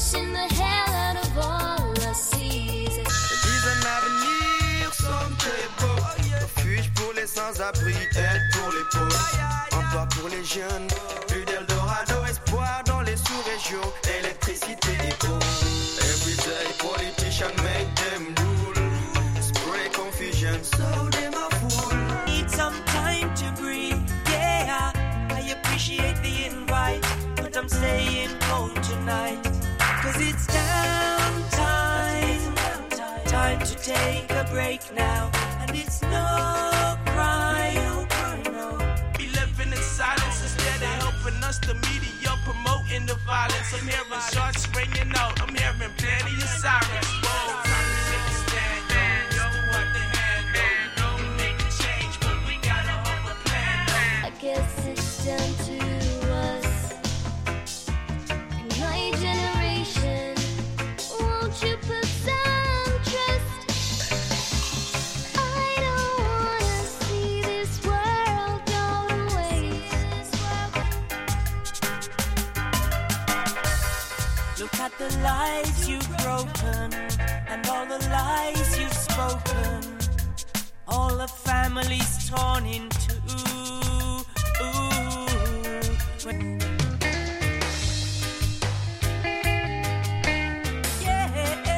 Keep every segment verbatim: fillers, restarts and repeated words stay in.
pushing the hell out of all I see. Dis un avenir sans beau. Refuge pour les sans-abri, aide pour les pauvres. Emploi pour les jeunes, plus d'Eldorado, espoir dans les sous-régions, électricité et eau. Everyday politicians make them rule. Spray confusion, so them a fool. Need some time to breathe, yeah. I appreciate the invite, but I'm staying home tonight. Cause it's downtime, time to take a break now. And it's no crime, no. Be living in silence instead of helping us. The media promoting the violence. I'm hearing shots ringing out. I'm hearing plenty of sirens. Whoa. I guess it's down to us. In my generation, won't you put some trust? I don't wanna see this world go to waste. Look at the lies you've broken and all the lies you've spoken. All the families torn in two. Yeah,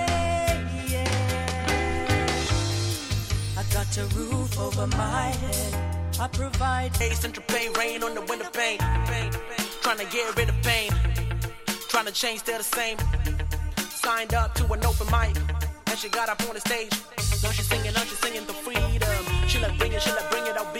yeah. I got a roof over my head. I provide. Hey, central pain, rain on the window pane. Trying to get rid of pain. Trying to change, still the same. Signed up to an open mic, and she got up on the stage. Now she's singing, now she's singing the freedom. She like bring it, she like bring it out.